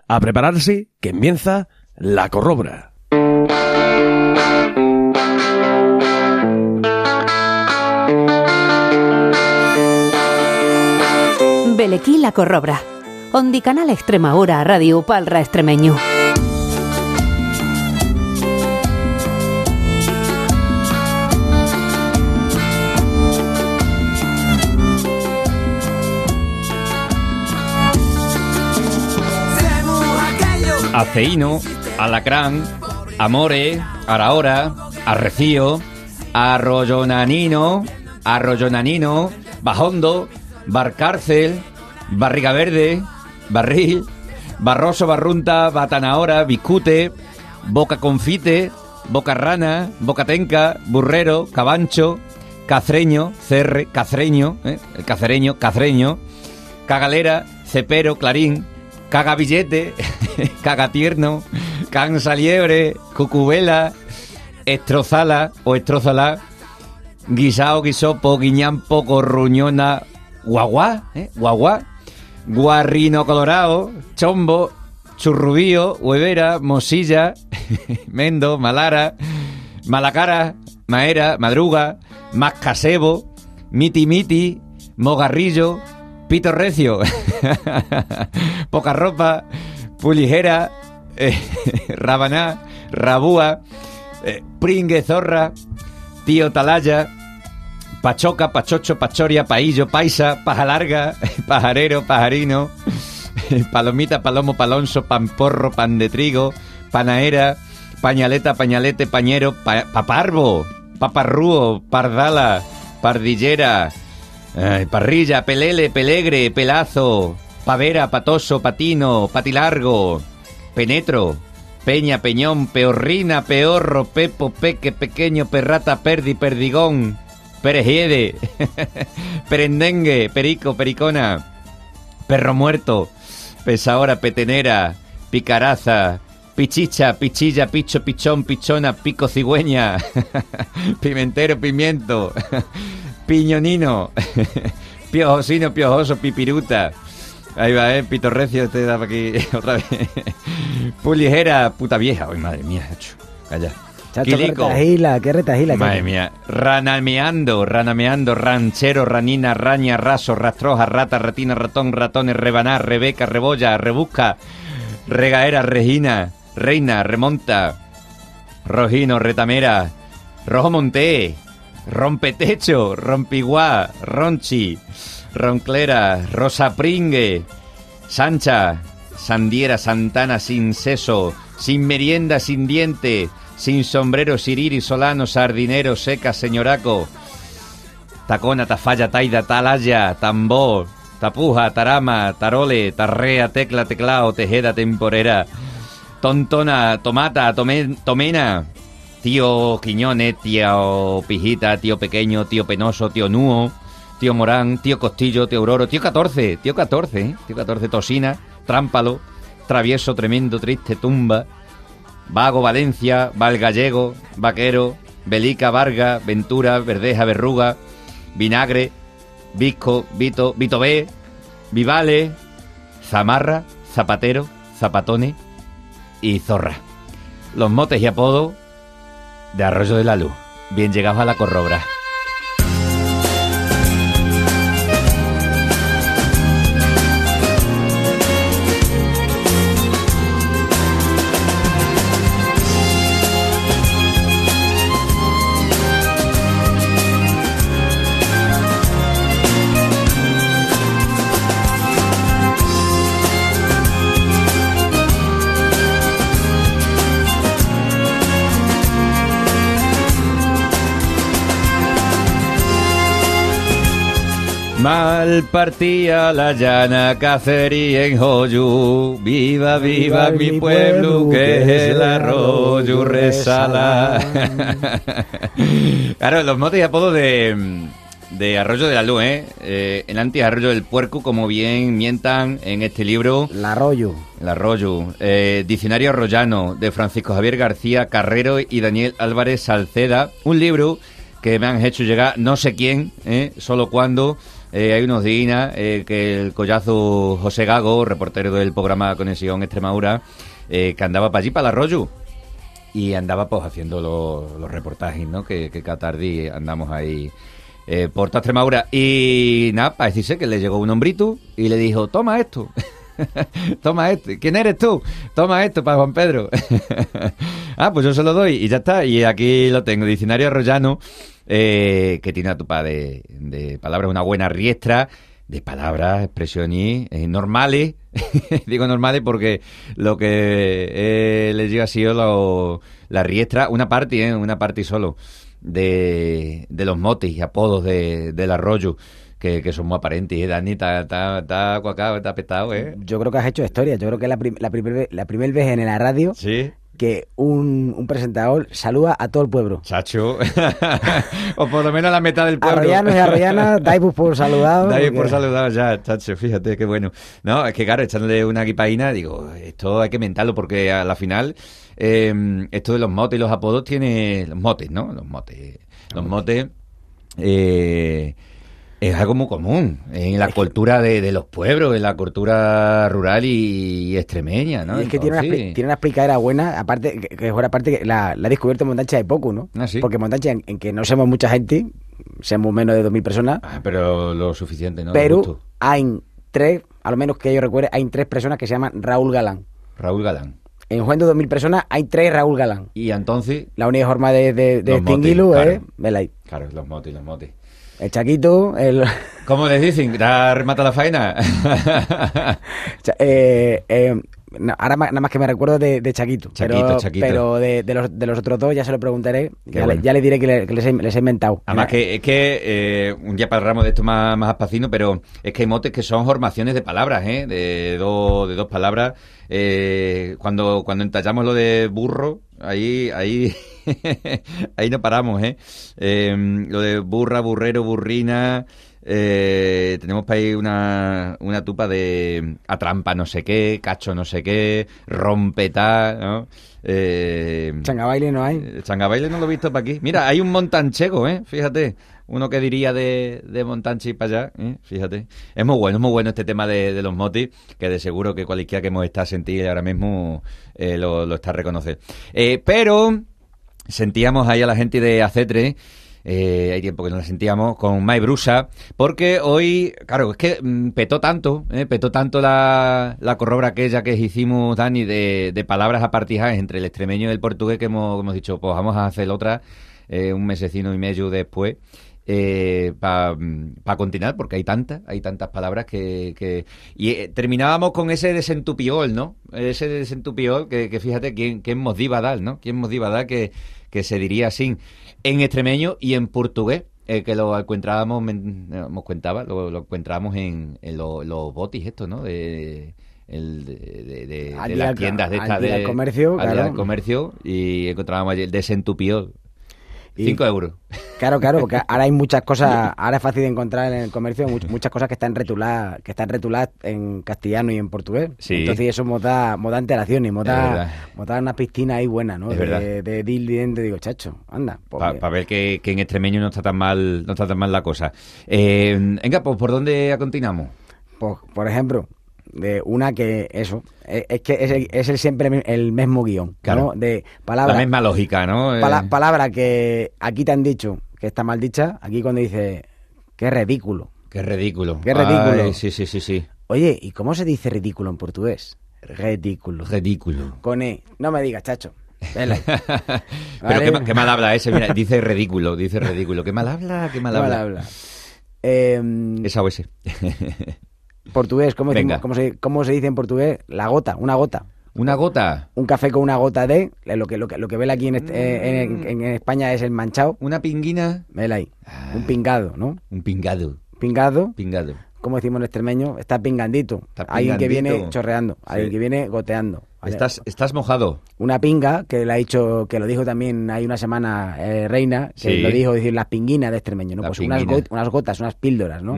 A prepararse, que empieza La Corrobra. Belequí La Corrobra. Ondi Canal Extremadura Radio Palra Extremeño. Aceíno, alacrán, amore, arahora, arrecío, arroyonanino, bajondo, barcárcel, barriga verde, barril, barroso, barrunta, batanahora, biscute, boca confite, boca rana, boca tenca, burrero, cabancho, cacreño, cacreño, cagalera, cepero, clarín, cagabillete, cagatierno, cansaliebre, cucubela, estrozala o estrozala, guisao, guisopo, guiñampo, corruñona, guaguá, guarrino colorado, chombo, churrubío, huevera, mosilla, mendo, malara, malacara, maera, madruga, mascasebo, miti, mogarrillo, pito recio, poca ropa, pulijera, rabaná, rabúa, pringue, zorra, tío talaya, pachoca, pachocho, pachoria, paillo, paisa, paja larga, pajarero, pajarino, palomita, palomo, palonso, panporro, pan de trigo, panaera, pañaleta, pañalete, pañero, paparbo, paparrúo, pardala, pardillera, parrilla, pelele, pelegre, pelazo, pavera, patoso, patino, patilargo, penetro, peña, peñón, peorrina, peorro, pepo, peque, pequeño, perrata, perdi, perdigón, perejiede, perendengue, perico, pericona, perro muerto, pesaora, petenera, picaraza, pichicha, pichilla, picho, pichón, pichona, pico, cigüeña, pimentero, pimiento, piñonino, piojosino, piojoso, pipiruta. Ahí va, pitorrecio, te da para aquí otra vez. Pulijera, puta vieja. Ay, madre mía, chacho. Calla. Chacho, qué retajila. Madre mía. Ranameando, ranchero, ranina, raña, raso, rastroja, rata, ratina, ratón, ratones, rebanar, rebeca, rebolla, rebusca, regaera, regina, reina, remonta, rojino, retamera, rojo monté, rompetecho, rompiguá, ronchi, ronclera, rosa pringue, sancha, sandiera, santana, sin seso, sin merienda, sin diente, sin sombrero, siriri, solano, sardinero, seca, señoraco, tacona, tafalla, taida, talaya, tambor, tapuja, tarama, tarole, tarrea, tecla, teclao, tejeda, temporera, tontona, tomata, tomena, tío Quiñones, tío Pijita, tío Pequeño, tío Penoso, tío Nuo, tío Morán, tío Costillo, tío Auroro, tío 14, Tosina, Trámpalo, Travieso, Tremendo, Triste, Tumba, Vago, Valencia, Valgallego, Vaquero, Belica, Varga, Ventura, Verdeja, Verruga, Vinagre, Visco, Vito, Vito B, Vivale, Zamarra, Zapatero, Zapatone y Zorra. Los motes y apodos de Arroyo de la Luz. Bien llegados a La Corrobra. Mal partía la llana cacería en Joyu, viva, viva mi pueblo que es el arroyo resala. Claro, los motes y apodos de Arroyo de la Luz, el anti-arroyo del puerco, como bien mientan en este libro. El arroyo. Diccionario arroyano, de Francisco Javier García Carrero y Daniel Álvarez Salceda. Un libro que me han hecho llegar no sé quién, solo cuando hay unos días que el collazo José Gago, reportero del programa Conexión Extremadura, que andaba para allí, para el arroyo, y andaba pues haciendo los reportajes, ¿no? Que cada tarde andamos ahí por toda Extremadura. Y nada, para decirse que le llegó un hombrito y le dijo, toma esto. Toma esto. ¿Quién eres tú? Toma esto para Juan Pedro. Ah, pues yo se lo doy y ya está. Y aquí lo tengo, diccionario arroyano, que tiene una tupa de palabras, una buena riestra de palabras, expresiones normales. Digo normales porque lo que les llega ha sido la riestra, una parte solo de los motes y apodos del arroyo. Que son muy aparentes, Dani, está cuacado, está apestado, Yo creo que has hecho historia. Yo creo que es la primera vez en la radio, ¿sí?, que un presentador saluda a todo el pueblo. Chacho. O por lo menos a la mitad del pueblo. Arroyanos y arroyanas, dais por saludados. Dais por saludados ya, chacho, fíjate, qué bueno. No, es que claro, echándole una guipaína, digo, esto hay que mentarlo porque a la final esto de los motes y los apodos tiene... Los motes, ¿no? Los motes... es algo muy común en la cultura de los pueblos, en la cultura rural y extremeña, ¿no? Y es que tiene una explicadera buena, aparte que fuera parte que la ha descubierto Montancha de poco, ¿no? ¿Ah, sí? Porque Montancha, en que no somos mucha gente, somos menos de 2.000 personas. Pero lo suficiente, ¿no? Pero hay tres, a lo menos que yo recuerde, hay tres personas que se llaman Raúl Galán. Raúl Galán. En Juan de 2.000 personas hay tres Raúl Galán. Y entonces... La única forma de extinguirlo es... Vela ahí. Claro, los motes. El Chaquito, ¿Cómo les dicen? ¿Ya remata la faena? No, ahora nada más que me recuerdo de Chaquito. Chaquito. Pero de los otros dos ya se lo preguntaré. Ya le diré que les he inventado. Además que es que un día parlamos de esto más espacino, pero es que hay motes que son formaciones de palabras, de dos palabras. Cuando entallamos lo de burro, ahí ahí no paramos, lo de burra, burrero, burrina. Tenemos para ahí una tupa de atrampa no sé qué, cacho no sé qué, rompetá, ¿no? Changabaile no hay. Changabaile no lo he visto para aquí. Mira, hay un montanchego, fíjate. Uno que diría de Montanchi para allá, fíjate. Es muy bueno este tema de los motis, que de seguro que cualquiera que hemos estado sentir ahora mismo lo está a reconocer. Pero sentíamos ahí a la gente de Acetre. Hay tiempo que no la sentíamos con Mai Brusa, porque hoy, claro, es que petó tanto la corrobra aquella que hicimos, Dani, de palabras apartijadas entre el extremeño y el portugués, que hemos dicho, pues vamos a hacer otra un mesecino y medio después, para continuar, porque hay tantas palabras que terminábamos con ese desentupiol, ¿no? Ese desentupiol que fíjate quién nos iba a dar, ¿no? Quién nos iba a dar que se diría así en extremeño y en portugués, que lo encontrábamos, lo encontrábamos en los botis estos, ¿no? De las tiendas de estas del comercio, del comercio, y encontrábamos allí el desentupiol. 5 euros. Claro, porque ahora hay muchas cosas, ahora es fácil de encontrar en el comercio muchas cosas que están retuladas en castellano y en portugués. Sí. Entonces eso nos da antelación y nos da una piscina ahí buena, ¿no? De diente, digo, chacho, anda. Para ver que en extremeño no está tan mal la cosa. Venga, pues ¿por dónde continuamos? Pues, por ejemplo, de una que eso es que es siempre el mismo guión, claro, ¿no? De palabras, la misma lógica, ¿no? Palabra que aquí te han dicho que está mal dicha, aquí cuando dice qué ridículo. Ay, sí. Oye, ¿y cómo se dice ridículo en portugués? Ridículo. Con no me digas, chacho. Pero ¿vale? qué mal habla ese, mira, dice ridículo. Qué mal habla. Esa o ese. Portugués, ¿cómo se dice en portugués? La gota, una gota. ¿Una gota? Un café con una gota de... Lo que vela aquí en España es el manchado. ¿Una pinguina? Vela ahí. Un pingado, ¿no? Un pingado. Pingado. Como decimos en extremeño, está pingandito. Alguien que viene chorreando, sí. Alguien que viene goteando. ¿Vale? Estás mojado. Una pinga, que lo dijo también hay una semana Reina, que sí. lo dijo, decir las pinguinas de extremeño, ¿no? Pues unas gotas, unas píldoras, ¿no? Uh-huh.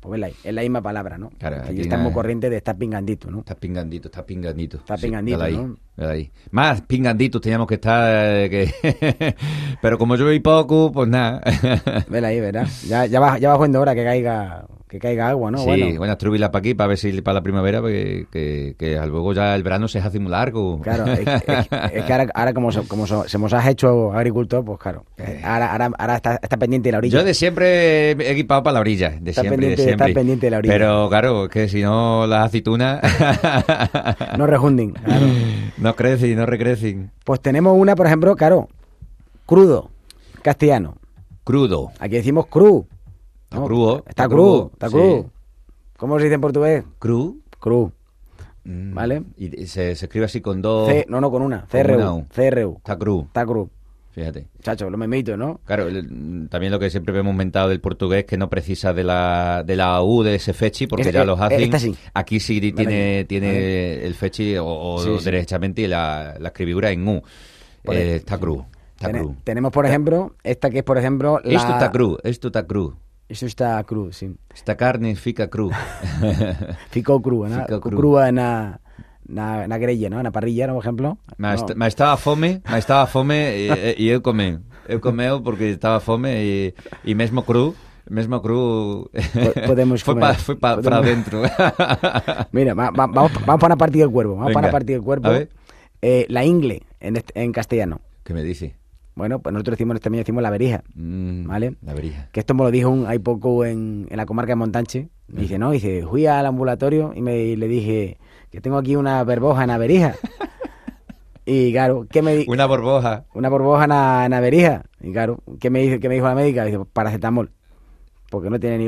Pues vela ahí, es la misma palabra, ¿no? Claro, aquí estamos corrientes de estar pingandito, ¿no? Está pingandito. Está pingandito, ahí, ¿no? Ahí. Más pinganditos teníamos que estar, pero como llueve poco, pues nada. Vela ahí, verás. Ya va siendo hora que caiga agua, ¿no? Sí, buenas trubilas para aquí, para ver si para la primavera, que luego ya el verano se hace muy largo. Claro, es que ahora como se nos ha hecho agricultor, pues claro, ahora está pendiente de la orilla. Yo de siempre he equipado para la orilla, Está pendiente de la orilla. Pero claro, que si no las aceitunas... no rejunden, claro. No crecen, no recrecen. Pues tenemos una, por ejemplo, claro, crudo, castellano. Crudo. Aquí decimos cru. Está crudo. Está cru. Sí. ¿Cómo se dice en portugués? Cru. ¿Vale? Y se escribe así con dos... No, con una. CRU. Está cru. Fíjate. Chacho, lo memito, ¿no? Claro, también lo que siempre hemos mentado del portugués, que no precisa de la U de ese fechi, porque ya los hacen. Sí. Aquí sí tiene el fechi o sí. Derechamente la escritura en U. Está cru. Tenemos, por ejemplo, esta que es, por ejemplo... Esto está cru. Eso está cru, sí. Esta carne fica cru. Ficou crua, ¿no? Crua na grella, ¿no? Na parrilla, ¿no? Por ejemplo. Me estaba fome y eu comeu porque estaba fome y mesmo cru podemos comer. Fue para adentro. Mira, vamos para una partida del cuervo. A ver. La ingle en castellano. ¿Qué me dice? Bueno, pues nosotros decimos la verija, ¿vale? La verija. Que esto me lo dijo hay poco en la comarca de Montanche. Dice, fui al ambulatorio y le dije que tengo aquí una verboja en la verija. Y claro, ¿qué me dijo? Una borboja en la verija. Y claro, ¿qué me dijo la médica? Dice, paracetamol. Porque no tiene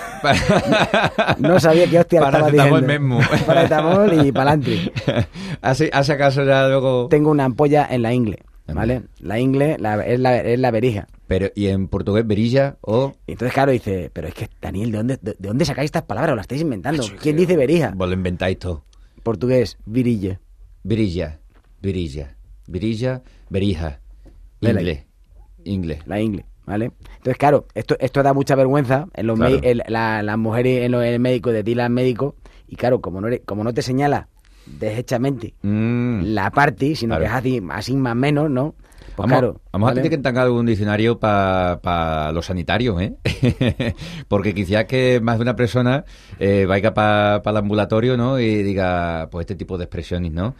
no sabía qué hostia estaba diciendo. Mismo. Paracetamol y pa'lante. Hace acaso ya luego... Tengo una ampolla en la ingle. ¿Vale? La ingle es la verija. Pero, ¿y en portugués verilla o...? Entonces, claro, dice, pero es que, Daniel, ¿de dónde sacáis estas palabras? ¿O las estáis inventando? ¿Quién dice verija? Vos lo inventáis todo. Portugués, virilla. Verija. Ingle. La ingle, ¿vale? Entonces, claro, esto da mucha vergüenza en los las mujeres, en el médico, decirle al médico, y claro, como no te señala derechamente la parte, sino que es así más o menos, ¿no? Pues vamos a tener que entangar algún diccionario para los sanitarios, ¿eh? Porque quizás que más de una persona vaya para el ambulatorio, ¿no? Y diga, pues este tipo de expresiones, ¿no?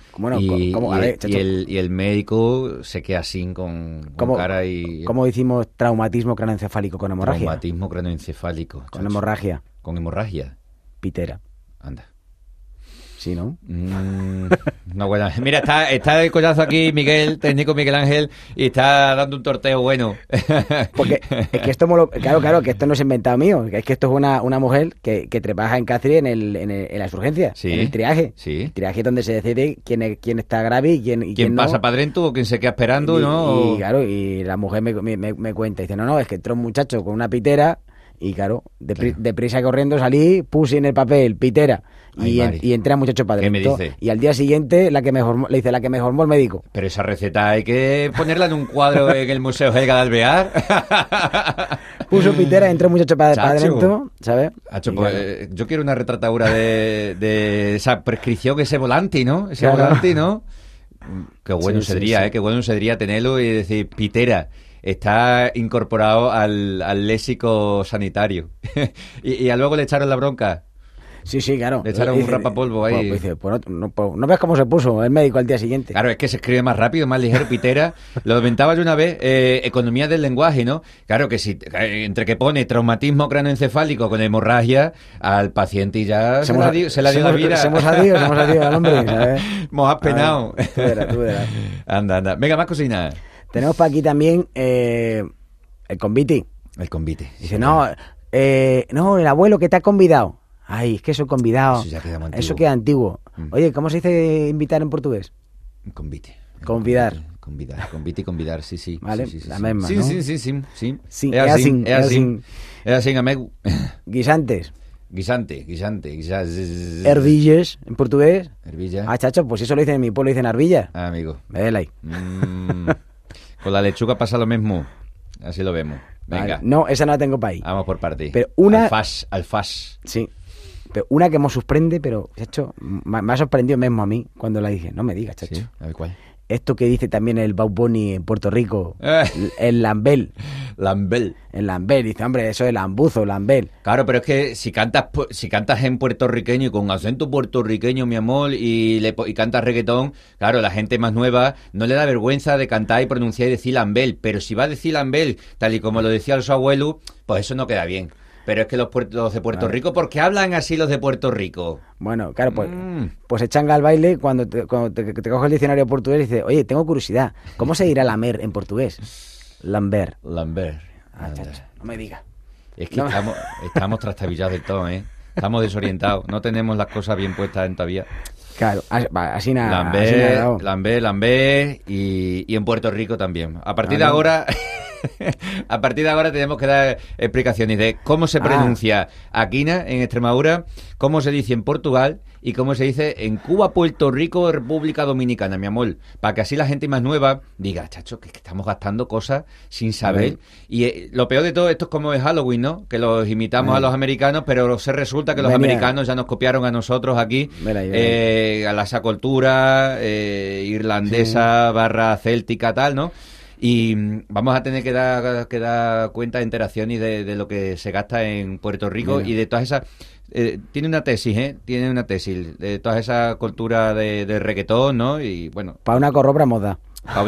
Y el médico se queda así con cara y... ¿Cómo decimos traumatismo craneoencefálico con hemorragia? Traumatismo craneoencefálico. Con hemorragia. Con hemorragia. Pitera. Anda. Sí, ¿no? No, bueno. Mira, está de collazo aquí Miguel, técnico Miguel Ángel, y está dando un torteo bueno. Porque es que esto claro, que esto no es inventado mío, es que esto es una mujer que trabaja en Cáceres en las urgencias, en el triaje. Sí. El triaje es donde se decide quién está grave y quién pasa no. para adentro o quién se queda esperando, ¿no? Y claro, y la mujer me cuenta, dice, no, es que entró un muchacho con una pitera. Y claro, deprisa corriendo salí, puse en el papel pitera y entré a muchacho padre. ¿Qué me dice? Y al día siguiente la que me formó el médico. Pero esa receta hay que ponerla en un cuadro en el Museo Helga de Alvear. Puso pitera, entró un muchacho padre adentro, ¿sabes? Pues, claro. Yo quiero una retratadura de esa prescripción, ese volante, ¿no? Volante, ¿no? Qué bueno sería, sí. Qué bueno sería tenerlo y decir pitera. Está incorporado al léxico sanitario. y luego le echaron la bronca. Sí, claro. Le echaron un rapapolvo ahí. Pues no ves cómo se puso el médico al día siguiente. Claro, es que se escribe más rápido, más ligero, pitera. Lo inventaba yo una vez, economía del lenguaje, ¿no? Claro que si entre que pone traumatismo craneoencefálico con hemorragia, al paciente ya se la dio la vida. Somos adiós al hombre, ¿sabes? Nos has penado. Tú verás. Anda. Venga, más cocinas. Tenemos para aquí también el convite. El convite. Dice, no, el abuelo que te ha convidado. Ay, es que eso convidado. Eso queda antiguo. Oye, ¿cómo se dice invitar en portugués? Convite. Convidar. Convite y convidar, sí. Vale, sí. La misma, sí, ¿no? Sí. Es así, amigo. Guisantes. Guisante. Hervilles, en portugués. Hervilla. Ah, chacho, pues eso lo dicen en mi pueblo, dicen arbilla. Amigo. Vela ahí. Con la lechuga pasa lo mismo. Así lo vemos. Venga. Vale. No, esa no la tengo para ahí. Vamos por partir. Pero una... Alfás. Sí. Pero una que me sorprende, pero, chacho, me ha sorprendido mismo a mí cuando la dije. No me digas, chacho. Sí, a ver cuál. Esto que dice también el Bad Bunny en Puerto Rico, el Lambel. Lambel. El Lambel, dice, hombre, eso es lambuzo, Lambel. Claro, pero es que si cantas en puertorriqueño y con acento puertorriqueño, mi amor, y cantas reggaetón, claro, la gente más nueva no le da vergüenza de cantar y pronunciar y decir Lambel, pero si va a decir Lambel, tal y como lo decía su abuelo, pues eso no queda bien. Pero es que los de Puerto Rico, ¿por qué hablan así los de Puerto Rico? Bueno, claro, pues se changa al baile cuando te coge el diccionario portugués y dice, oye, tengo curiosidad, ¿cómo se dirá lamer en portugués? Lambert. Chacho, no me digas. Es que estamos trastabillados del todo, ¿eh? Estamos desorientados, no tenemos las cosas bien puestas en todavía. Claro, así nada. Lambert y en Puerto Rico también. A partir de ahora... A partir de ahora tenemos que dar explicaciones de cómo se pronuncia Aquina en Extremadura, cómo se dice en Portugal y cómo se dice en Cuba, Puerto Rico, República Dominicana, mi amor, para que así la gente más nueva diga, chacho, que estamos gastando cosas sin saber. Y lo peor de todo, esto es como es Halloween, ¿no? Que los imitamos a los americanos, pero se resulta que los americanos ya nos copiaron a nosotros aquí, a la esa cultura irlandesa / céltica, tal, ¿no? Y vamos a tener que dar cuenta de interacción y de lo que se gasta en Puerto Rico y de todas esas... tiene una tesis de toda esa cultura de reggaetón, ¿no? Y bueno... Para una corrobra moda.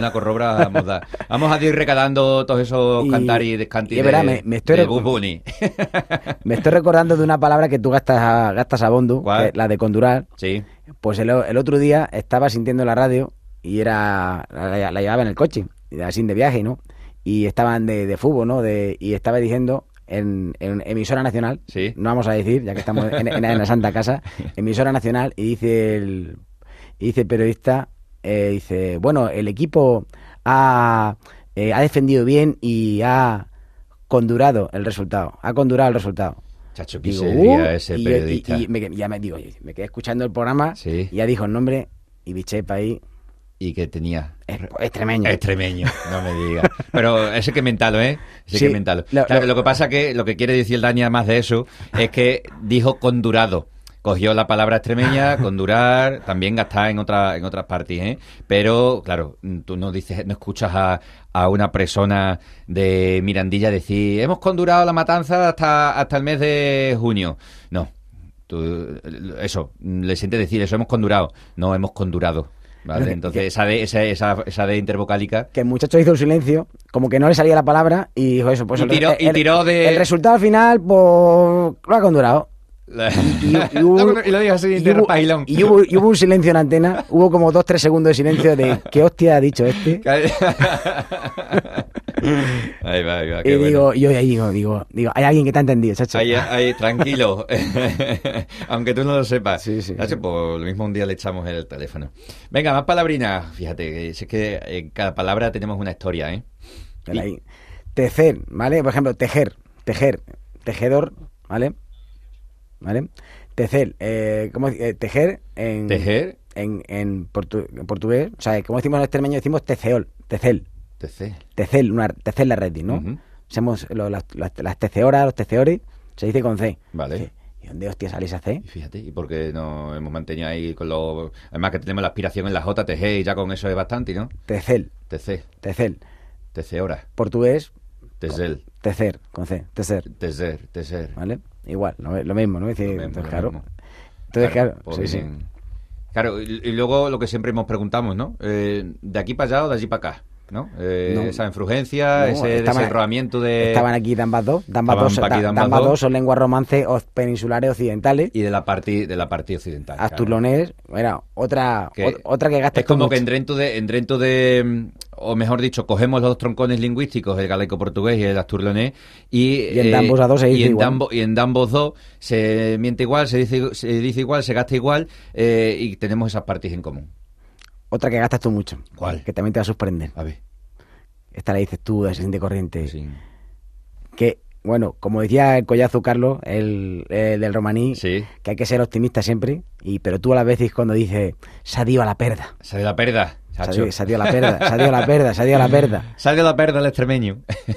Vamos a ir recalando todos esos cantar y descanti de Bad Bunny. Me estoy recordando de una palabra que tú gastas a bondo, la de condurar. Sí. Pues el otro día estaba sintiendo la radio y la llevaba en el coche, así de viaje, ¿no? Y estaban de fútbol, ¿no? Y estaba diciendo en emisora nacional, ¿sí? No vamos a decir, ya que estamos en la Santa Casa, emisora nacional, y dice el periodista, dice, bueno, el equipo ha defendido bien y ha condurado el resultado. Chacho, ¿qué sería ese periodista? Y me quedé escuchando el programa, ¿sí? Y ya dijo el nombre y biché para ahí. ¿Y qué tenía? Extremeño, no me digas. Pero ese que es mental, ¿eh? Que es mental. Claro, lo que pasa que lo que quiere decir el Dani, además de eso, es que dijo condurado. Cogió la palabra extremeña, condurar, también gastada en otras partes, ¿eh? Pero, claro, tú no escuchas a una persona de Mirandilla decir, hemos condurado la matanza hasta el mes de junio. No. Eso, le sientes decir, eso hemos condurado. No, hemos condurado. Vale, entonces esa de intervocálica. Que el muchacho hizo un silencio, como que no le salía la palabra, y dijo eso. Pues tiró de... El resultado final, pues, lo ha condurado. Y lo dijo así, y hubo un silencio en la antena, hubo como 2-3 segundos de silencio de ¿qué hostia ha dicho este? Ahí va, y bueno. digo, hay alguien que te ha entendido, chacho. Ahí, tranquilo. Aunque tú no lo sepas. Sí. Chacho, pues lo mismo un día le echamos el teléfono. Venga, más palabrinas. Fíjate, es que en cada palabra tenemos una historia, ¿eh? Tecer, ¿vale? Por ejemplo, tejer, tejedor, ¿vale? Tecer, tejer en portugués, o sea, como decimos en extremeño, decimos tecel, la red, ¿no? Uh-huh. Somos las teceoras, los teceores, se dice con C. Vale. Sí. ¿Y dónde hostia salís a C? Y fíjate, ¿y por qué no hemos mantenido ahí con los... Además que tenemos la aspiración en la J, tejer, y ya con eso es bastante, ¿no? Tecel. Teceora. Portugués. Tecer. Tecer, con C. Tecer. ¿Vale? Igual, lo mismo, ¿no? Entonces, claro. Pues sí. Claro, y luego lo que siempre nos preguntamos, ¿no? ¿De aquí para allá o de allí para acá? ¿No? Esa influencia, ese desenrolamiento de... Estaban aquí ambas dos. Ambas dos son lenguas romances peninsulares occidentales. Y de la parte occidental. Asturlonés, bueno, otra que gasta... Es como mucho. Que en dentro de o mejor dicho, cogemos los dos troncones lingüísticos, el galaico-portugués y el asturlonés, y en ambos dos se dice igual. Y en ambos dos se miente igual, se dice igual, se gasta igual, y tenemos esas partes en común. Otra que gastas tú mucho. ¿Cuál? Que también te va a sorprender. A ver. Esta la dices tú, de siguiente corriente. Sí. Que, bueno, como decía el collazo Carlos, el del romaní, sí, que hay que ser optimista siempre, pero tú a la vez dices cuando dices, s'adiu a la perda. S'adiu a la perda. S'adiu a la perda, s'adiu a la perda. S'adiu a la perda el extremeño.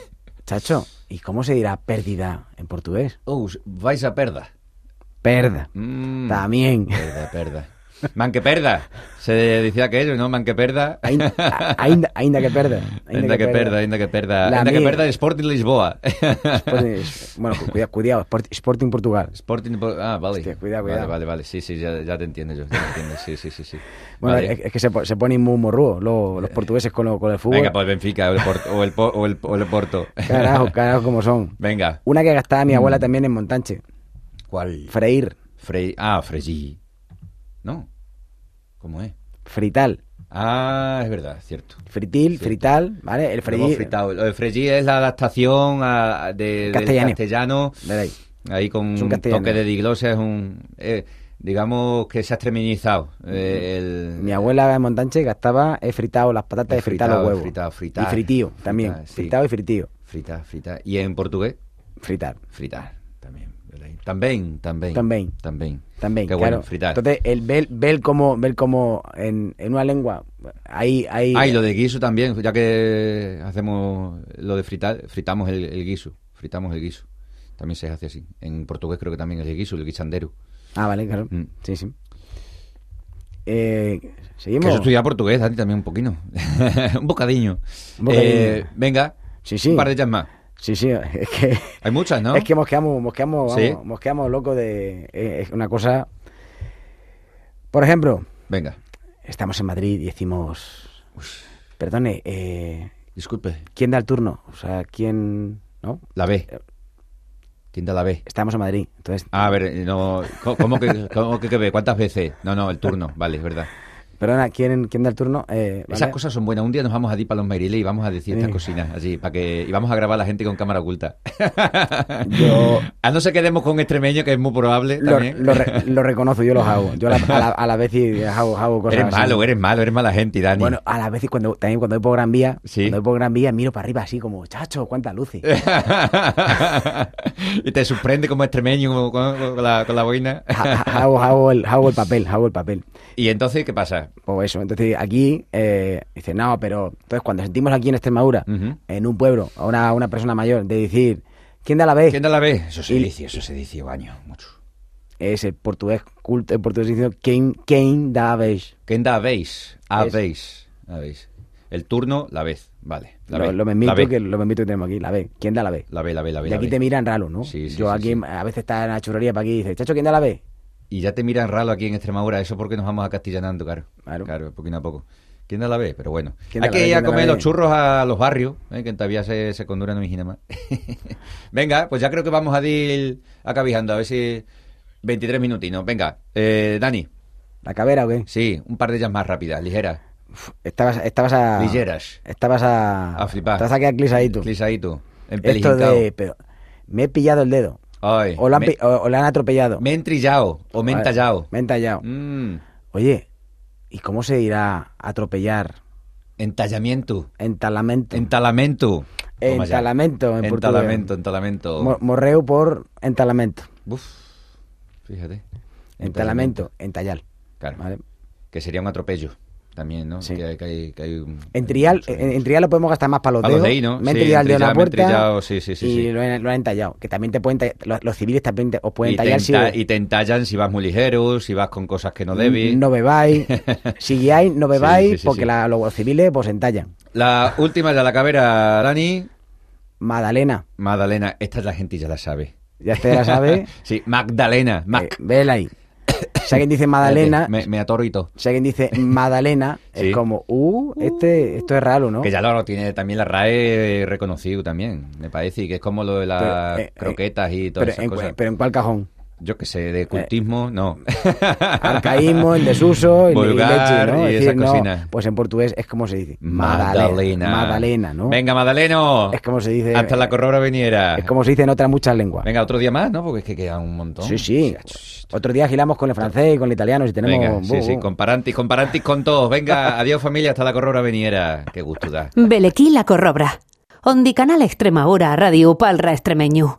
Chacho, ¿y cómo se dirá pérdida en portugués? Vais a perda. Perda. También. Perda. Man que perda. Se decía aquello, ¿no? Man que perda. Ainda que perda. Ainda que perda de Sporting Lisboa. Bueno, cuidado. Sporting Portugal. Vale. Hostia, cuidado. Vale. Sí, ya te entiendo yo. Sí. Bueno, vale. es que se ponen muy morruos los portugueses con el fútbol. Venga, pues Benfica o el Porto. Carajo, como son. Venga. Una que gastaba mi abuela también en Montanche. ¿Cuál? Freír. Freí. ¿No? ¿Cómo es? Frital. Es verdad, cierto. Frital, ¿vale? El freír. Lo de freír es la adaptación del castellano. Ahí con un toque de diglosia, es digamos que se ha extreminizado. Mi abuela en Montanche gastaba fritado las patatas, fritar los huevos. Fritar. Y fritío también. Fritado y fritío. Fritar. ¿Y en portugués? Fritar. También. También. Qué bueno, fritar. Entonces, el ver como en una lengua hay... y lo de guiso también, ya que hacemos lo de fritar, fritamos el guiso. También se hace así. En portugués creo que también es el guiso, el guisandero. Vale, claro. Sí. Seguimos. Que eso estudia portugués, Dani, también un poquito. Un bocadillo. Venga, sí. Un par de ellas más. Sí, es que... Hay muchas, ¿no? Es que mosqueamos locos de una cosa... Por ejemplo... Venga. Estamos en Madrid y decimos... Perdone, disculpe. ¿Quién da el turno? O sea, ¿quién...? ¿No? La B. ¿Quién da la B? Estamos en Madrid, entonces... A ver, no... ¿Cómo que B? ¿Cuántas veces? No, el turno. Vale, es verdad. Perdona, ¿quién da el turno? ¿Vale? Esas cosas son buenas. Un día nos vamos a ir para los Meireles y vamos a decir estas cocinas allí, y vamos a grabar a la gente con cámara oculta. A no ser que demos con un extremeño, que es muy probable también. Lo reconozco, yo los hago. Yo a la vez hago cosas eres mala gente, Dani. Bueno, a la vez cuando voy por Gran Vía, miro para arriba así como, chacho, cuántas luces. Y te sorprende como extremeño con la boina. Hago el papel. ¿Y entonces qué pasa? Pues eso, entonces aquí dice, no, pero entonces cuando sentimos aquí en Extremadura, en un pueblo, a una persona mayor, de decir, ¿quién da la B? Eso se dice, baño, mucho. Es el portugués culto, el portugués diciendo, ¿quién da a vez? ¿Quién da a vez? A vez. El turno, la vez, vale. Lo mismito que tenemos aquí, la B. ¿Quién da la B? La B. Y aquí te miran raro, ¿no? Sí, yo aquí a veces está en la churrería para aquí y dice, chacho, ¿quién da la B? Y ya te miran raro aquí en Extremadura, eso porque nos vamos acastellanando, claro, poquito a poco. ¿Quién da la B? Pero bueno, hay que ir a comer los churros a los barrios, que todavía se conduran no imagina más. Venga, pues ya creo que vamos a ir acabijando, a ver si 23 minutinos. Venga, Dani. ¿La cabera o qué? Sí, un par de ellas más rápidas, ligeras. Estabas a... Ligeras. Estabas a flipar. Estabas a quedar clisadito. Esto pero me he pillado el dedo. Ay, o le han atropellado. Me he entrillado o me he entallado. Oye, ¿y cómo se dirá atropellar? Entallamiento. Entalamento. Entalamento en portugués. Entalamento. Morreu por entalamento. Fíjate. Entalamento, entallar. Claro. ¿Vale? Que sería un atropello. También, ¿no? Sí. Que hay un... En trial lo podemos gastar más para los dedos. ¿no? Me he trillado el dedo en la puerta sí. Y lo han entallado. Que también te pueden los civiles también os pueden tallar y te entallan si vas muy ligero, si vas con cosas que no debes. No bebáis. Si guiáis, no bebáis, porque los civiles pues entallan. La última de la cabera, Dani. Magdalena. Esta es la gente ya la sabe. Ya usted la sabe. Sí, Magdalena. Vela ahí. Si alguien dice Magdalena... Me atoro y todo. Si alguien dice Magdalena, sí. Es como, esto es raro, ¿no? Que ya lo tiene también la RAE reconocido también, me parece, y que es como lo de las croquetas y todas esas cosas. ¿Pero en cuál cajón? Yo qué sé, de cultismo, no. Arcaísmo, el desuso, vulgar, leche, ¿no? y esa cocina. No, pues en portugués es como se dice. Magdalena, ¿no? Venga, Magdaleno. Es como se dice. Hasta la corrobra veniera. Es como se dice en otras muchas lenguas. Venga, otro día más, ¿no? Porque es que queda un montón. Sí. Otro día giramos con el francés y con el italiano si tenemos... Venga, sí, comparantis con todos. Venga, adiós familia, hasta la corrobra veniera. Qué gusto da. Belequí la corrobra. Ondi canal Extremadura Radio Palra Extremeño.